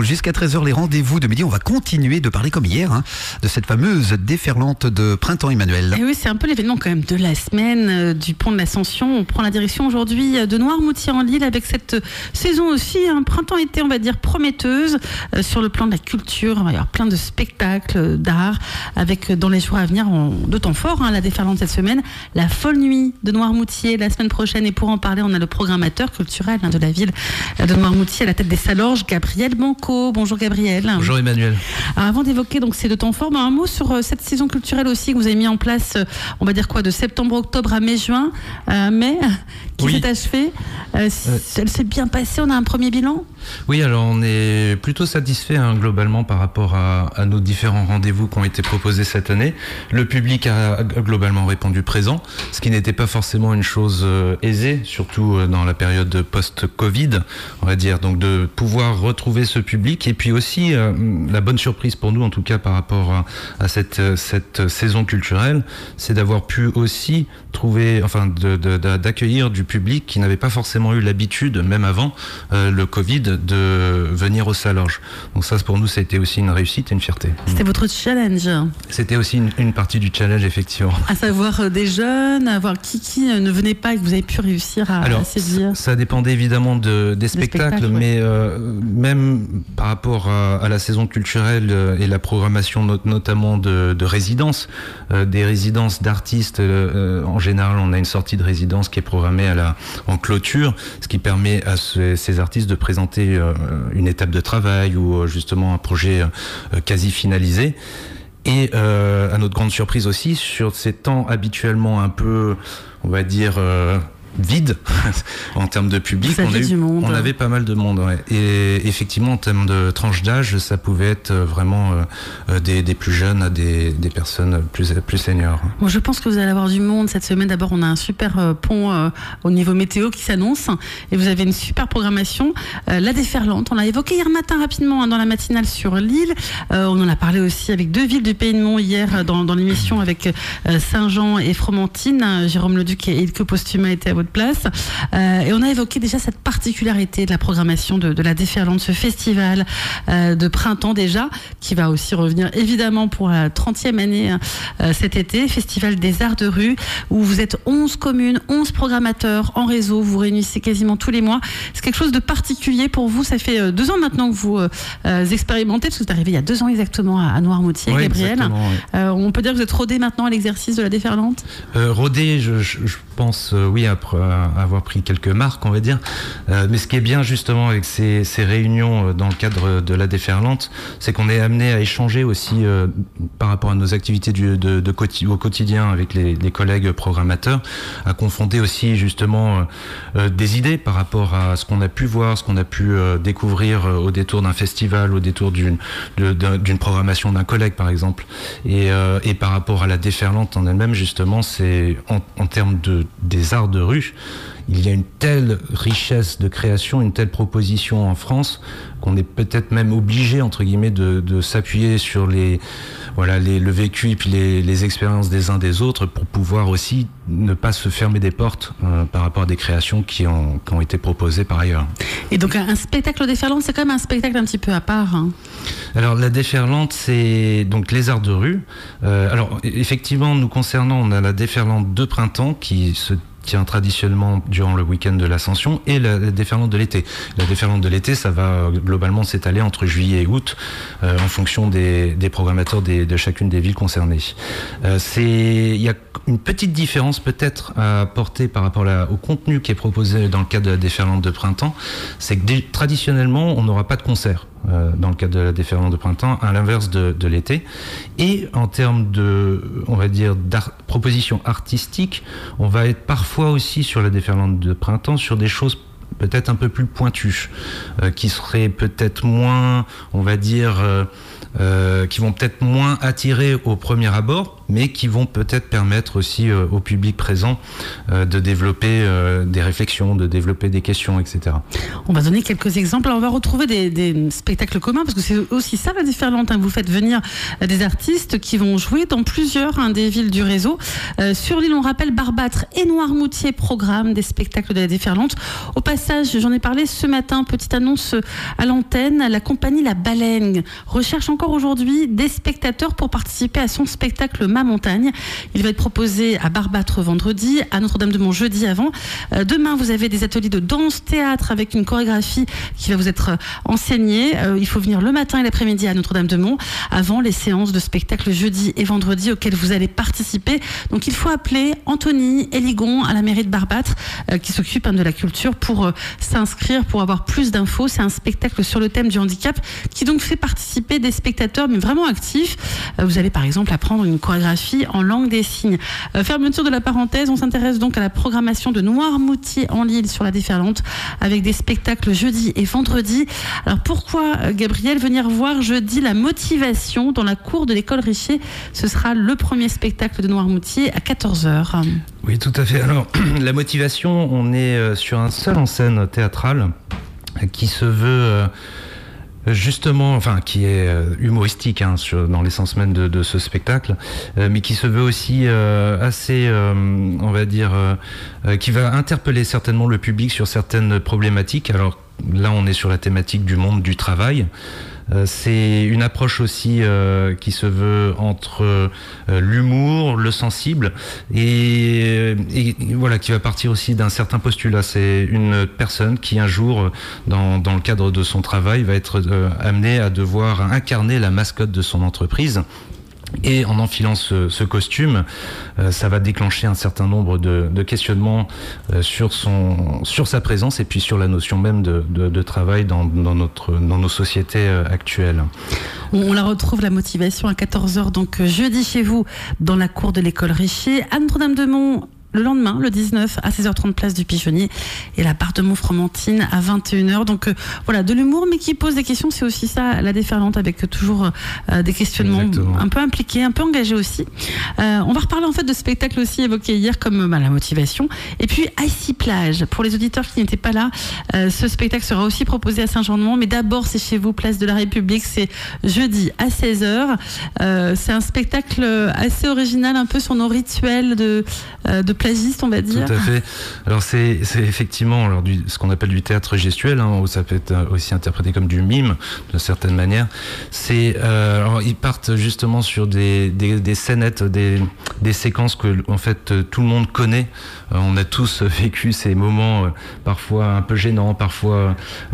jusqu'à 13h, les rendez-vous de midi. On va continuer de parler comme hier de cette fameuse déferlante de printemps, Emmanuel. Et oui, c'est un peu l'événement quand même de la semaine du pont de l'Ascension. On prend la direction aujourd'hui de Noirmoutier-en-l'Île avec cette saison aussi, un printemps-été, on va dire, prometteuse sur le plan de la culture. Il va y avoir plein de spectacles, d'art, avec dans les jours à venir, de temps fort, la déferlante cette semaine, la folle nuit de Noirmoutier la semaine prochaine. Et pour en parler, on a le programmateur culturel de la ville de Noirmoutier à la tête des Salorges, Gabriel Banco. Bonjour Gabriel. Bonjour Emmanuel. Alors avant d'évoquer donc ces deux temps forts, un mot sur cette saison culturelle aussi que vous avez mis en place, on va dire quoi, de septembre-octobre à mai-juin, qui s'est achevée. Elle s'est bien passée, on a un premier bilan ? Oui, alors on est plutôt satisfait globalement par rapport à nos différents rendez-vous qui ont été proposés cette année. Le public a globalement répondu présent, ce qui n'était pas forcément une chose aisée, surtout dans la période post-Covid, on va dire. Donc de pouvoir retrouver ce public et puis aussi la bonne surprise pour nous, en tout cas par rapport à cette saison culturelle, c'est d'avoir pu aussi trouver, d'accueillir du public qui n'avait pas forcément eu l'habitude, même avant le Covid, de venir aux Salorges. Donc ça, pour nous, ça a été aussi une réussite et une fierté. C'était votre challenge. C'était aussi une partie du challenge, effectivement. À savoir des jeunes, à voir qui ne venait pas et que vous avez pu réussir à séduire. Ça dépendait évidemment des spectacles, mais même par rapport à la saison culturelle et la programmation notamment de résidences, des résidences d'artistes. En général, on a une sortie de résidence qui est programmée en clôture, ce qui permet à ces artistes de présenter une étape de travail ou justement un projet quasi finalisé. Et à notre grande surprise aussi, sur ces temps habituellement un peu, on va dire, vide en termes de public, on avait pas mal de monde, et effectivement en termes de tranche d'âge, ça pouvait être vraiment des plus jeunes à des personnes plus seniors. Bon, je pense que vous allez avoir du monde cette semaine. D'abord, on a un super pont au niveau météo qui s'annonce et vous avez une super programmation. La déferlante, on l'a évoqué hier matin rapidement dans la matinale sur l'île. On en a parlé aussi avec deux villes du Pays de Mont hier dans l'émission avec Saint-Jean et Fromentine. Jérôme Leduc et Ilke Postuma étaient à votre place. Et on a évoqué déjà cette particularité de la programmation de la déferlante, ce festival de printemps déjà, qui va aussi revenir évidemment pour la 30e année cet été, Festival des Arts de Rue, où vous êtes 11 communes, 11 programmateurs en réseau, vous réunissez quasiment tous les mois. C'est quelque chose de particulier pour vous, ça fait 2 ans maintenant que vous expérimentez, parce que vous êtes arrivé il y a 2 ans exactement à Noirmoutier, Gabriel. On peut dire que vous êtes rodé maintenant à l'exercice de la déferlante ? Rodé, je pense, oui, après avoir pris quelques marques, on va dire. Mais ce qui est bien justement avec ces réunions dans le cadre de la déferlante, c'est qu'on est amené à échanger aussi par rapport à nos activités au quotidien avec les collègues programmateurs, à confronter aussi justement des idées par rapport à ce qu'on a pu voir, ce qu'on a pu découvrir au détour d'un festival, au détour d'une programmation d'un collègue par exemple. Et par rapport à la déferlante en elle-même, justement, c'est en termes des arts de rue, il y a une telle richesse de création, une telle proposition en France qu'on est peut-être même obligé, entre guillemets, de s'appuyer sur le vécu et puis les expériences des uns des autres pour pouvoir aussi ne pas se fermer des portes par rapport à des créations qui ont été proposées par ailleurs. Et donc un spectacle déferlante, c'est quand même un spectacle un petit peu à part. Alors la déferlante, c'est donc les arts de rue. Alors effectivement, nous concernant, on a la déferlante de printemps qui se tient traditionnellement durant le week-end de l'Ascension, et la déferlante de l'été. La déferlante de l'été, ça va globalement s'étaler entre juillet et août en fonction des programmateurs de chacune des villes concernées. Il y a une petite différence peut-être à apporter par rapport au contenu qui est proposé dans le cadre de la déferlante de printemps, c'est que traditionnellement, on n'aura pas de concert dans le cadre de la déferlante de printemps, à l'inverse de l'été. Et en termes on va dire, propositions artistiques, on va être parfois aussi sur la déferlante de printemps sur des choses peut-être un peu plus pointues, qui seraient peut-être moins, on va dire, qui vont peut-être moins attirer au premier abord, mais qui vont peut-être permettre aussi au public présent de développer des réflexions, de développer des questions, etc. On va donner quelques exemples. Alors, on va retrouver des spectacles communs, parce que c'est aussi ça la déferlante. Vous faites venir des artistes qui vont jouer dans plusieurs des villes du réseau. Sur l'île, on rappelle Barbâtre et Noirmoutier programme des spectacles de la déferlante. Au passage, j'en ai parlé ce matin, petite annonce à l'antenne, la compagnie La Baleine recherche encore aujourd'hui des spectateurs pour participer à son spectacle Ma Montagne. Il va être proposé à Barbâtre vendredi, à Notre-Dame-de-Mont jeudi avant. Demain, vous avez des ateliers de danse-théâtre avec une chorégraphie qui va vous être enseignée. Il faut venir le matin et l'après-midi à Notre-Dame-de-Mont avant les séances de spectacle jeudi et vendredi auxquelles vous allez participer. Donc il faut appeler Anthony Eligon à la mairie de Barbâtre qui s'occupe de la culture pour s'inscrire, pour avoir plus d'infos. C'est un spectacle sur le thème du handicap qui donc fait participer des spectateurs mais vraiment actifs. Vous allez par exemple apprendre une chorégraphie en langue des signes. Fermeture de la parenthèse, on s'intéresse donc à la programmation de Noirmoutier en Lille sur la déferlante avec des spectacles jeudi et vendredi. Alors pourquoi, Gabriel, venir voir jeudi la motivation dans la cour de l'école Richer? Ce sera le premier spectacle de Noirmoutier à 14h. Oui, tout à fait. Alors, la motivation, on est sur un seul en scène théâtrale qui se veut justement, enfin qui est humoristique dans l'essence même de ce spectacle, mais qui se veut aussi assez, on va dire, qui va interpeller certainement le public sur certaines problématiques. Alors là, on est sur la thématique du monde du travail. C'est une approche aussi qui se veut entre l'humour, le sensible et voilà, qui va partir aussi d'un certain postulat. C'est une personne qui un jour, dans le cadre de son travail, va être amenée à devoir incarner la mascotte de son entreprise. Et en enfilant ce costume, ça va déclencher un certain nombre de questionnements sur sa présence et puis sur la notion même de travail dans nos sociétés actuelles. On la retrouve, la motivation, à 14h, donc jeudi chez vous, dans la cour de l'école Richer, à Notre-Dame-de-Mont. Le lendemain, le 19, à 16h30, place du Pigeonnier, et la barre de Montfromentine à 21h. Donc voilà, de l'humour, mais qui pose des questions. C'est aussi ça, la déferlante, avec toujours des questionnements. Exactement. Un peu impliqués, un peu engagés aussi. On va reparler en fait de spectacles aussi évoqués hier, comme la motivation. Et puis Icy Plage, pour les auditeurs qui n'étaient pas là, ce spectacle sera aussi proposé à Saint-Jean-de-Mont. Mais d'abord, c'est chez vous, place de la République. C'est jeudi à 16h. C'est un spectacle assez original, un peu sur nos rituels de plagiste, on va dire. Tout à fait. Alors c'est effectivement ce qu'on appelle du théâtre gestuel, où ça peut être aussi interprété comme du mime de certaine manière. Alors ils partent justement sur des scénettes, des séquences que en fait tout le monde connaît. On a tous vécu ces moments parfois un peu gênants, parfois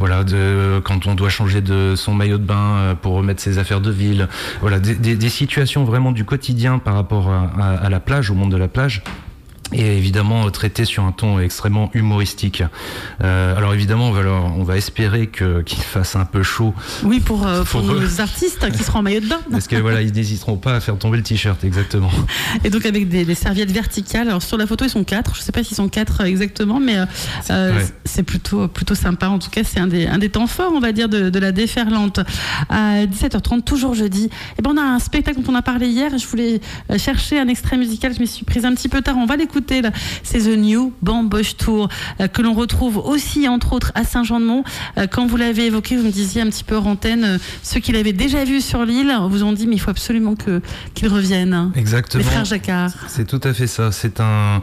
quand on doit changer de son maillot de bain pour remettre ses affaires de ville. Voilà, des situations vraiment du quotidien par rapport à la plage, au monde de la plage. Et évidemment traité sur un ton extrêmement humoristique. Alors évidemment, on va espérer qu'il fasse un peu chaud. Oui, pour nos artistes qui seront en maillot de bain. Parce que ils n'hésiteront pas à faire tomber le t-shirt, exactement. Et donc avec des serviettes verticales. Alors sur la photo, ils sont 4. Je ne sais pas s'ils sont 4 exactement, mais c'est plutôt sympa. En tout cas, c'est un des temps forts, on va dire, de la déferlante. À 17h30, toujours jeudi. Et on a un spectacle dont on a parlé hier. Je voulais chercher un extrait musical. Je m'y suis prise un petit peu tard. On va l'écouter. C'est The New Bamboche Tour que l'on retrouve aussi entre autres à Saint-Jean-de-Mont. Quand vous l'avez évoqué, vous me disiez un petit peu hors antenne, ceux qui l'avaient déjà vu sur l'île vous ont dit mais il faut absolument qu'ils reviennent. Exactement. Les frères Jacquard. C'est tout à fait ça. C'est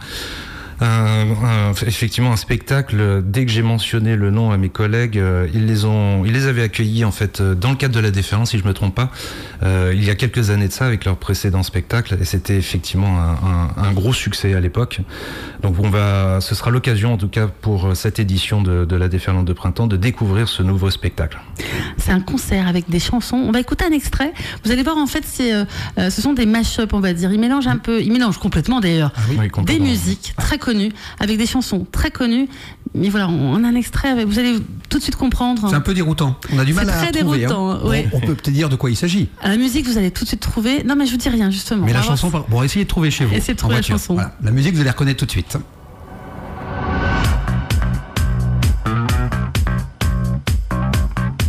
effectivement un spectacle. Dès que j'ai mentionné le nom à mes collègues, ils les avaient accueillis en fait dans le cadre de la déferlante, si je me trompe pas, il y a quelques années de ça, avec leur précédent spectacle, et c'était effectivement un gros succès à l'époque. Donc ce sera l'occasion en tout cas pour cette édition de la déferlante de printemps de découvrir ce nouveau spectacle. C'est un concert avec des chansons. On va écouter un extrait. Vous allez voir, en fait, ce sont des mash-up, on va dire. Ils mélangent complètement d'ailleurs. Ah oui, des musiques très connues, avec des chansons très connues. Mais voilà, on a un extrait, vous allez tout de suite comprendre. C'est un peu déroutant. On a du mal à trouver. C'est très déroutant, ouais. On peut peut-être dire de quoi il s'agit. À la musique, vous allez tout de suite trouver. Non, mais je vous dis rien, justement. Mais la chanson, bon, essayez de trouver chez vous. Essayez de trouver la chanson. Voilà. La musique, vous allez reconnaître tout de suite.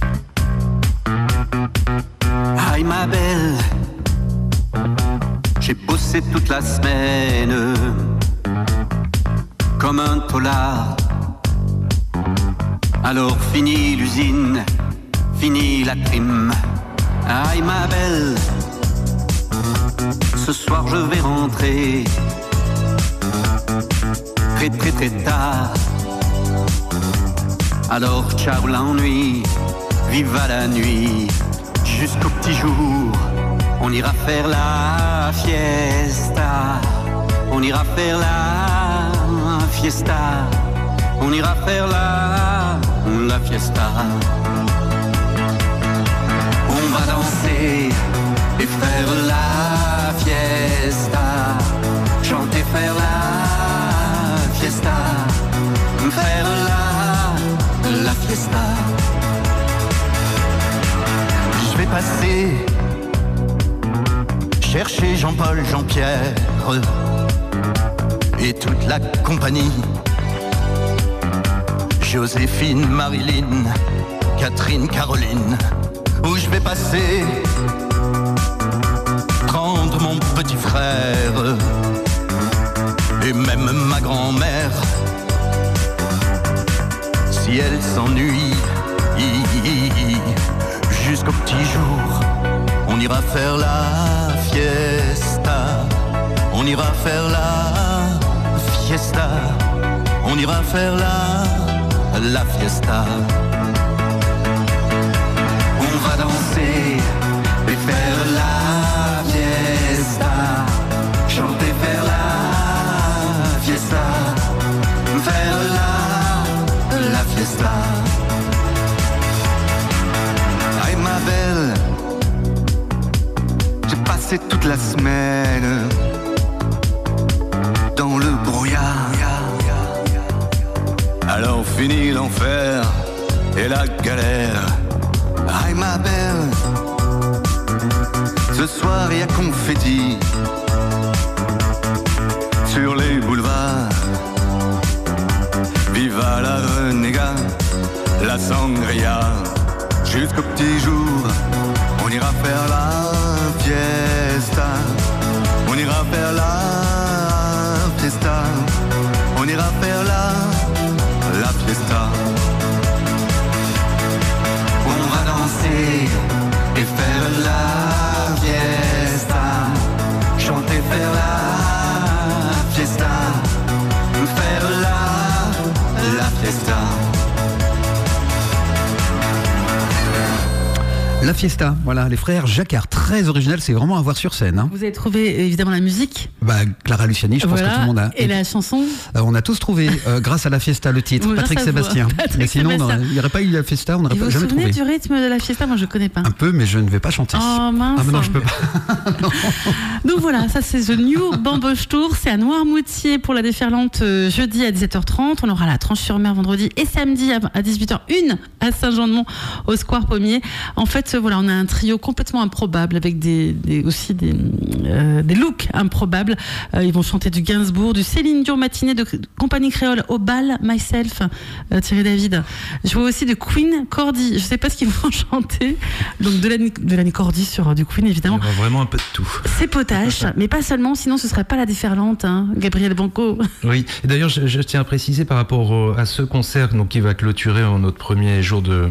Aïe ma belle, J'ai bossé toute la semaine comme un tolard. Alors fini l'usine, fini la crime. Aïe ma belle, ce soir je vais rentrer très très très tard. Alors ciao l'ennui, viva la nuit. Jusqu'au petit jour, on ira faire la fiesta. On ira faire la fiesta. On ira faire la fiesta. On va danser et faire la fiesta. Chanter, faire la fiesta. Faire la fiesta. Je vais passer chercher Jean-Paul, Jean-Pierre et toute la compagnie. Joséphine, Marilyn, Catherine, Caroline. Où je vais passer prendre mon petit frère et même ma grand-mère. Si elle s'ennuie jusqu'au petit jour, on ira faire la fiesta. On ira faire la fiesta. On ira faire la fiesta. On va danser et faire la fiesta. Chanter, faire la fiesta. Faire la fiesta. Aïe ma belle, j'ai passé toute la semaine dans le brouillard. Alors fini l'enfer et la galère. Aïe ma belle, ce soir il y a confetti sur les boulevards. Viva la renégat, la sangria. Jusqu'au petit jour, on ira faire la fiesta. On ira faire la fiesta. On ira faire la fiesta. On va danser et faire la fiesta. Chanter, faire la fiesta. Faire la fiesta. La fiesta, voilà, les frères Jacquard, très original, c'est vraiment à voir sur scène. Hein. Vous avez trouvé évidemment la musique. Clara Luciani, je pense que tout le monde a. Et la chanson on a tous trouvé, grâce à la fiesta, le titre, oui, Patrick Sébastien. Mais sinon, il n'y aurait pas eu la fiesta, on n'aurait pas jamais trouvé. Vous vous souvenez du rythme de la fiesta? Moi, je ne connais pas. Un peu, mais je ne vais pas chanter. Oh mince. Ah, mais non, je peux pas. Donc voilà, ça c'est The New Bamboche Tour. C'est à Noirmoutier pour la déferlante jeudi à 17h30. On aura la Tranche-sur-Mer vendredi et samedi à 18h, une à Saint-Jean-de-Mont au Square Pommier. En fait, voilà, on a un trio complètement improbable avec aussi des looks improbables. Ils vont chanter du Gainsbourg, du Céline Dion matinée, de Compagnie Créole, Au Bal, Myself, Thierry David. Je vois aussi de Queen Cordy. Je ne sais pas ce qu'ils vont chanter. Donc de la Cordy sur du Queen, évidemment. Il y aura vraiment un peu de tout. C'est potache, mais pas seulement, sinon ce ne serait pas la déferlante, hein, Gabriel Banco. Oui, et d'ailleurs je tiens à préciser par rapport à ce concert donc, qui va clôturer notre premier jour de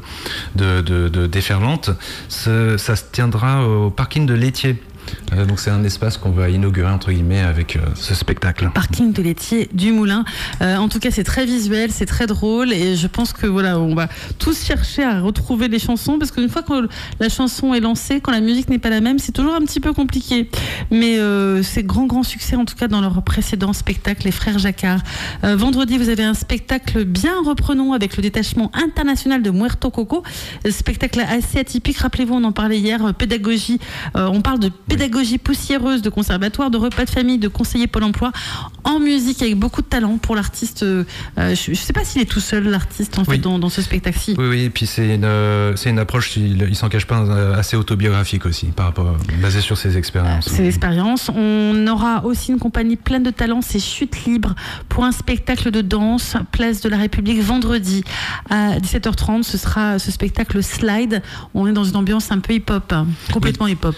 déferlante, ça se tiendra au parking de Laitier. Donc c'est un espace qu'on va inaugurer entre guillemets avec ce spectacle. Parking de Laitier du Moulin. En tout cas, c'est très visuel, c'est très drôle et je pense que voilà, on va tous chercher à retrouver les chansons parce qu'une fois que la chanson est lancée, quand la musique n'est pas la même, c'est toujours un petit peu compliqué. Mais c'est grand succès en tout cas dans leur précédent spectacle, les frères Jacquard. Vendredi, vous avez un spectacle bien reprenons avec le détachement international de Muerto Coco. Spectacle assez atypique. Rappelez-vous, on en parlait hier. Pédagogie. On parle de pédagogie poussiéreuse, de conservatoire, de repas de famille, de conseiller Pôle emploi, en musique avec beaucoup de talent pour l'artiste. Je ne sais pas s'il est tout seul, l'artiste, en fait, dans ce spectacle-ci. Oui, et puis c'est une approche, il s'en cache pas, assez autobiographique aussi, basée sur ses expériences. Ses expériences. On aura aussi une compagnie pleine de talent, c'est Chute Libre, pour un spectacle de danse, place de la République, vendredi à 17h30. Ce sera ce spectacle Slide. On est dans une ambiance un peu hip-hop, complètement hip-hop.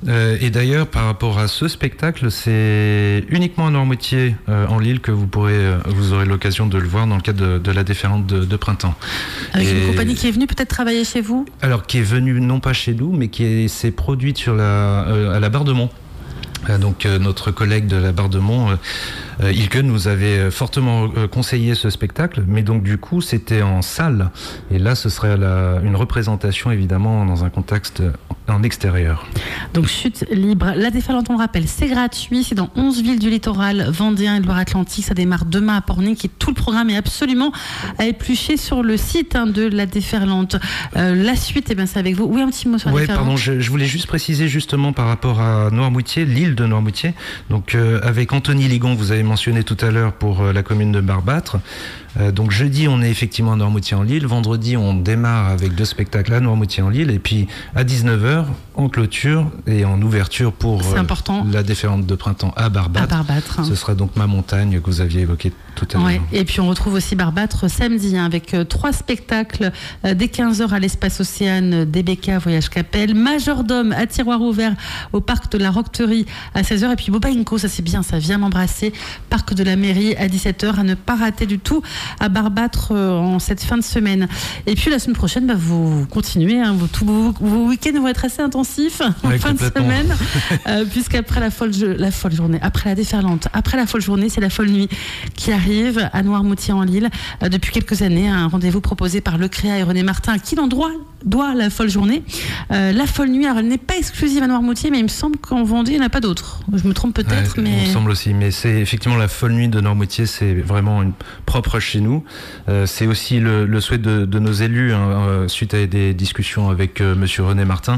Et d'ailleurs, par rapport à ce spectacle, c'est uniquement à Noirmoutier, en Lille, que vous aurez l'occasion de le voir dans le cadre de la déferlante de printemps. Avec une compagnie qui est venue peut-être travailler chez vous ? Alors, qui est venue non pas chez nous, mais qui s'est produite à la Barre-de-Mont. Donc notre collègue de la Barre-de-Mont, Ilke, nous avait fortement conseillé ce spectacle, mais donc du coup c'était en salle, et là ce serait une représentation évidemment dans un contexte en extérieur. Donc chute libre, la déferlante on le rappelle, c'est gratuit, c'est dans 11 villes du littoral vendéen et de Loire-Atlantique, ça démarre demain à Pornic et tout le programme est absolument à éplucher sur le site de la déferlante. La suite, c'est avec vous. Oui, un petit mot sur la déferlante. Pardon, je voulais juste préciser justement par rapport à Noirmoutier, l'île de Noirmoutier, donc avec Anthony Ligon, vous avez mentionné tout à l'heure pour la commune de Barbâtre. Donc jeudi on est effectivement à Noirmoutier-en-l'Île, vendredi on démarre avec 2 spectacles à Noirmoutier-en-l'Île et puis à 19h en clôture et en ouverture pour la déferlante de printemps à Barbâtre. Ce sera donc Ma Montagne que vous aviez évoqué tout à l'heure. Et puis on retrouve aussi Barbâtre samedi avec 3 spectacles dès 15h à l'espace Océane, DBK Voyage Capelle, Majordome à Tiroir Ouvert au parc de la Roqueterie à 16h et puis Boba Inco, ça c'est bien, ça vient m'embrasser, parc de la mairie à 17h, à ne pas rater du tout à Barbâtre en cette fin de semaine. Et puis la semaine prochaine, vous continuez, tous vos week-ends vont être assez intensifs en fin de semaine, puisqu'après la folle journée, après la déferlante, après la folle journée, c'est la folle nuit qui arrive à Noirmoutier-en-l'Île. Depuis quelques années, un rendez-vous proposé par Le Créa et René Martin, à qui l'on doit la folle journée. La folle nuit, alors elle n'est pas exclusive à Noirmoutier, mais il me semble qu'en Vendée, il n'y en a pas d'autres. Je me trompe peut-être, mais... Il me semble aussi, mais c'est effectivement la folle nuit de Noirmoutier, c'est vraiment une propre chez nous. C'est aussi le souhait de nos élus, suite à des discussions avec monsieur René Martin,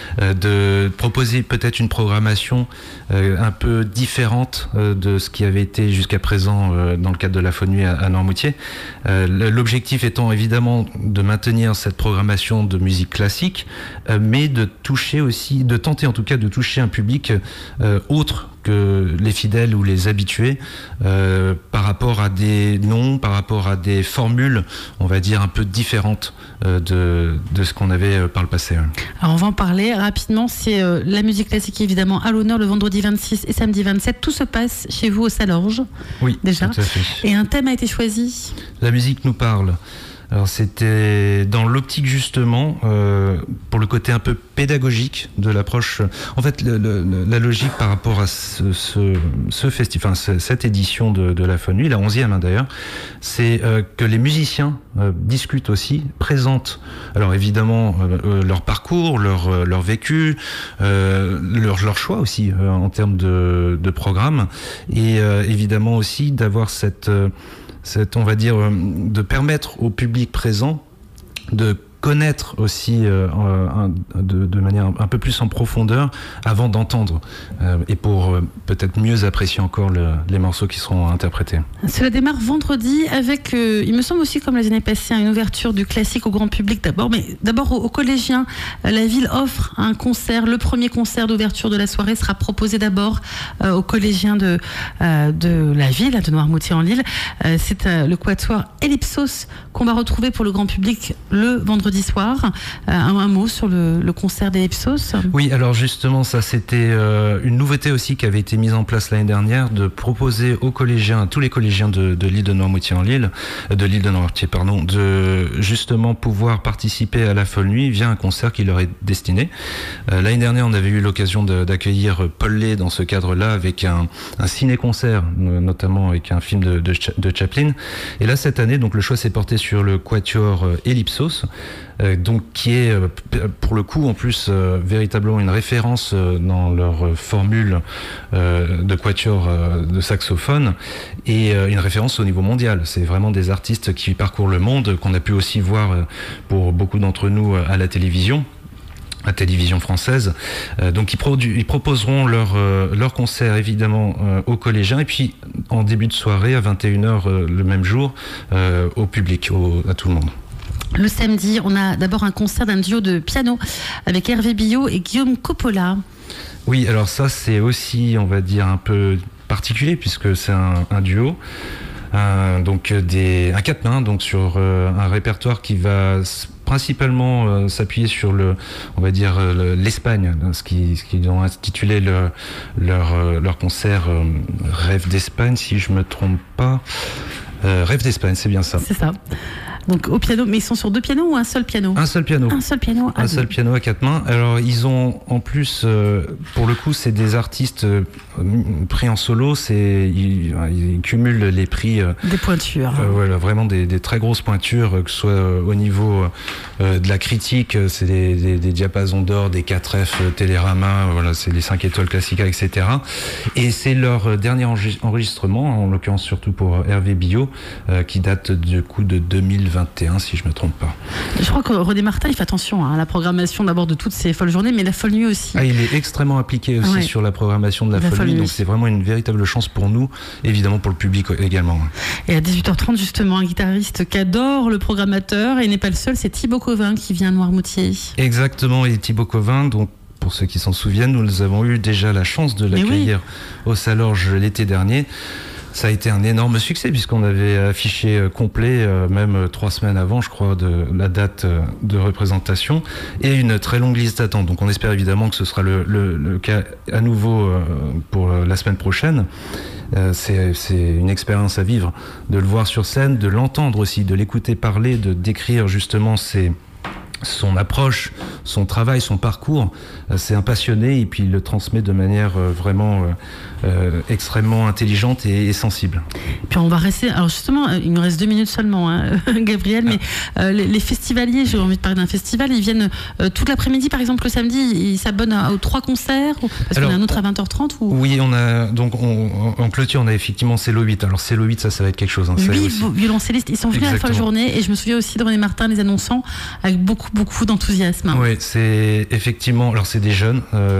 de proposer peut-être une programmation un peu différente de ce qui avait été jusqu'à présent dans le cadre de la folle nuit à Noirmoutier. L'objectif étant évidemment de maintenir cette programmation de musique classique, mais de tenter en tout cas de toucher un public autre que les fidèles ou les habitués par rapport à des noms, par rapport à des formules, on va dire un peu différentes de ce qu'on avait par le passé. Alors on va en parler rapidement, c'est la musique classique évidemment à l'honneur le vendredi 26 et samedi 27, tout se passe chez vous au Salorge. Oui, déjà. Tout à fait. Et un thème a été choisi ? La musique nous parle. Alors c'était dans l'optique justement pour le côté un peu pédagogique de l'approche. En fait, la logique par rapport à ce festival, enfin cette édition de la folle nuit, la 11e d'ailleurs, c'est que les musiciens discutent aussi, présentent. Alors évidemment leur parcours, leur vécu, leur choix aussi en termes de programme, et évidemment aussi d'avoir cette on va dire, de permettre au public présent de connaître aussi de manière un peu plus en profondeur avant d'entendre et pour peut-être mieux apprécier encore les morceaux qui seront interprétés. Cela démarre vendredi avec, il me semble aussi comme les années passées, une ouverture du classique au grand public d'abord, mais d'abord aux collégiens. La ville offre un concert, le premier concert d'ouverture de la soirée sera proposé d'abord aux collégiens de la ville, de Noirmoutier-en-l'Île. C'est le quatuor Ellipsos qu'on va retrouver pour le grand public le vendredi soir. Un mot sur le concert d'Ellipsos. Oui, alors justement, ça c'était une nouveauté aussi qui avait été mise en place l'année dernière, de proposer aux collégiens, à tous les collégiens de l'île de Noirmoutier-en-l'Île, de l'île de Noirmoutier, pardon, de justement pouvoir participer à la folle nuit via un concert qui leur est destiné. L'année dernière, on avait eu l'occasion d'accueillir Paul Lé dans ce cadre-là avec un ciné-concert, notamment avec un film de Chaplin. Et là, cette année, donc le choix s'est porté sur le quatuor Ellipsos, donc qui est pour le coup en plus véritablement une référence dans leur formule de quatuor de saxophone et une référence au niveau mondial. C'est vraiment des artistes qui parcourent le monde, qu'on a pu aussi voir pour beaucoup d'entre nous à la télévision française. Donc ils proposeront leur concert évidemment aux collégiens et puis en début de soirée à 21h le même jour au public, à tout le monde. Le samedi, on a d'abord un concert d'un duo de piano avec Hervé Billot et Guillaume Coppola. Oui, alors ça c'est aussi, on va dire, un peu particulier puisque c'est un duo. Donc un quatre mains, donc sur un répertoire qui va principalement s'appuyer sur l'Espagne, ce qu'ils ont intitulé leur concert Rêve d'Espagne, si je me trompe pas. Rêve d'Espagne, c'est bien ça. C'est ça. Donc au piano, mais ils sont sur 2 pianos ou un seul piano ? Un seul piano. Un seul piano. Un seul piano à 4 mains. Alors ils ont en plus, pour le coup, c'est des artistes pris en solo. Ils cumulent les prix. Des pointures. Voilà, vraiment des très grosses pointures, que ce soit au niveau de la critique, c'est des diapasons d'or, des 4F Télérama, voilà, c'est les 5 étoiles Classica, etc. Et c'est leur dernier enregistrement, en l'occurrence surtout pour Hervé Billot, qui date du coup de 2021, si je me trompe pas. Je crois que René Martin, il fait attention à la programmation d'abord de toutes ces folles journées, mais la folle nuit aussi. Il est extrêmement impliqué aussi sur la programmation de la folle nuit, donc c'est vraiment une véritable chance pour nous, évidemment pour le public également. Et à 18h30 justement, un guitariste qu'adore le programmateur, et il n'est pas le seul, c'est Thibaut Covin qui vient à Noirmoutier. Exactement, et Thibaut Covin, donc pour ceux qui s'en souviennent, nous avons eu déjà la chance de l'accueillir au Salorge l'été dernier. Ça a été un énorme succès puisqu'on avait affiché complet, même 3 semaines avant, je crois, de la date de représentation, et une très longue liste d'attente. Donc on espère évidemment que ce sera le cas à nouveau pour la semaine prochaine. C'est une expérience à vivre, de le voir sur scène, de l'entendre aussi, de l'écouter parler, de décrire justement son approche, son travail, son parcours. C'est un passionné et puis il le transmet de manière vraiment extrêmement intelligente et sensible. Puis on va rester, alors justement, il nous reste 2 minutes seulement, hein, Gabriel, mais les festivaliers, j'ai envie de parler d'un festival, ils viennent toute l'après-midi, par exemple le samedi, ils s'abonnent aux 3 concerts, parce qu'on a un autre à 20h30 ou... Oui, on a, donc en clôture, on a effectivement Célo 8. Alors Célo 8, ça va être quelque chose. 8 violoncellistes, ils sont venus à la fin de journée, et je me souviens aussi de René Martin les annonçant avec beaucoup d'enthousiasme. Oui, c'est effectivement, alors c'est des jeunes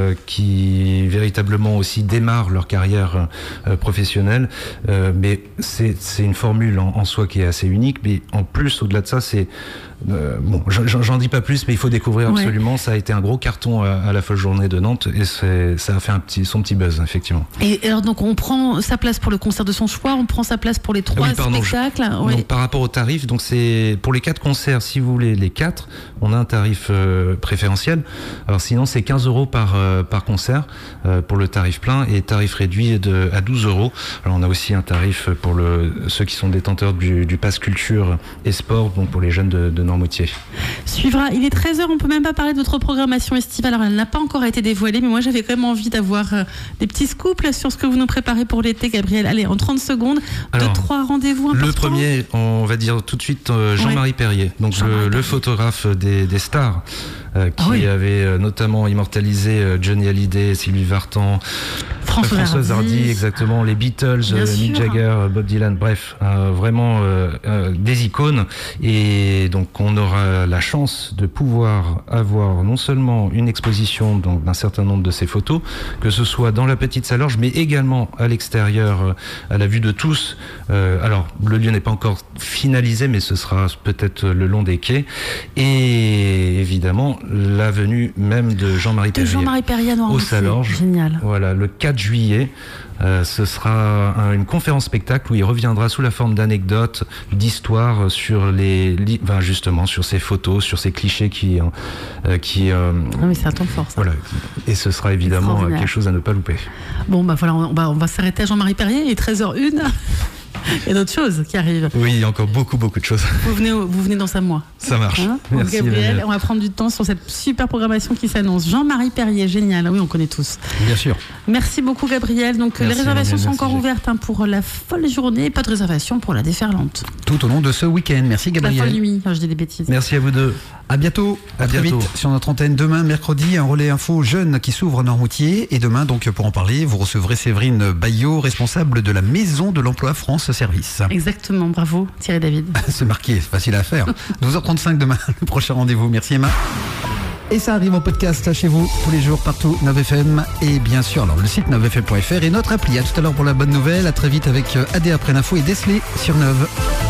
qui véritablement aussi démarrent leur carrière professionnelle, mais c'est une formule en soi qui est assez unique, mais en plus, au-delà de ça, c'est bon, j'en dis pas plus, mais il faut découvrir absolument. Ouais. Ça a été un gros carton à la folle journée de Nantes, et ça a fait son petit buzz, effectivement. Et alors, donc, on prend sa place pour le concert de son choix, on prend sa place pour les 3 spectacles. Donc, par rapport au tarif, donc c'est pour les 4 concerts, si vous voulez les 4, on a un tarif préférentiel. Alors sinon, c'est 15 € par concert pour le tarif plein, et tarif réduit à 12 €. Alors on a aussi un tarif pour ceux qui sont détenteurs du pass culture et sport, donc pour les jeunes de Noirmoutier. Suivra, il est 13h, on peut même pas parler de votre programmation estivale. Alors elle n'a pas encore été dévoilée, mais moi j'avais quand même envie d'avoir des petits scoops là, sur ce que vous nous préparez pour l'été, Gabriel. Allez, en 30 secondes, 2-3 rendez-vous importants. Le premier, on va dire tout de suite Jean-Marie Perrier, donc le photographe des stars, qui avait notamment immortalisé Johnny Hallyday, Sylvie Vartan, Françoise Hardy, exactement, les Beatles, Mick Jagger, Bob Dylan, bref, vraiment des icônes. Et donc on aura la chance de pouvoir avoir non seulement une exposition d'un certain nombre de ces photos, que ce soit dans la petite Salorge, mais également à l'extérieur, à la vue de tous. Alors le lieu n'est pas encore finalisé, mais ce sera peut-être le long des quais, et évidemment la venue même de Jean-Marie Perrier au Salorge. Génial. Voilà, le 4 juillet. Ce sera une conférence spectacle où il reviendra sous la forme d'anecdotes, d'histoires sur justement sur ces photos, sur ces clichés qui non mais c'est un temps fort, ça. Voilà, et ce sera évidemment quelque chose à ne pas louper. Bon bah voilà, on va s'arrêter à Jean-Marie Perrier, il est 13h01. Il y a d'autres choses qui arrivent. Oui, il y a encore beaucoup de choses. Vous venez dans un mois. Ça marche. Merci, Gabriel, on va prendre du temps sur cette super programmation qui s'annonce. Jean-Marie Perrier, génial. Oui, on connaît tous. Bien sûr. Merci beaucoup, Gabriel. Donc les réservations sont encore ouvertes pour la folle journée. Pas de réservation pour la déferlante. Tout au long de ce week-end. Merci, Gabriel. La folle nuit. Je dis des bêtises. Merci à vous deux. À bientôt. À très vite sur notre antenne. Demain, mercredi, un relais info jeune qui s'ouvre à Noirmoutier. Et demain, donc, pour en parler, vous recevrez Séverine Bayot, responsable de la Maison de l'Emploi France Service. Exactement. Bravo, Thierry David. C'est marqué. Facile à faire. 12h35 demain, le prochain rendez-vous. Merci, Emma. Et ça arrive en podcast chez vous tous les jours, partout, 9FM. Et bien sûr, alors le site 9fm.fr et notre appli. À tout à l'heure pour la bonne nouvelle. À très vite avec AD après l'info et Desley sur 9.